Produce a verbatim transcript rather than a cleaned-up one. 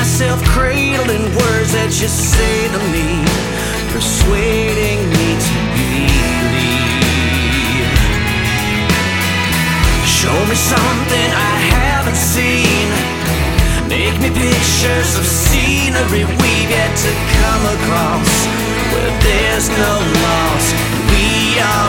myself cradled in words that you say to me, persuading me to believe. Show me something I haven't seen. Make me pictures of scenery we've yet to come across, where there's no loss. We are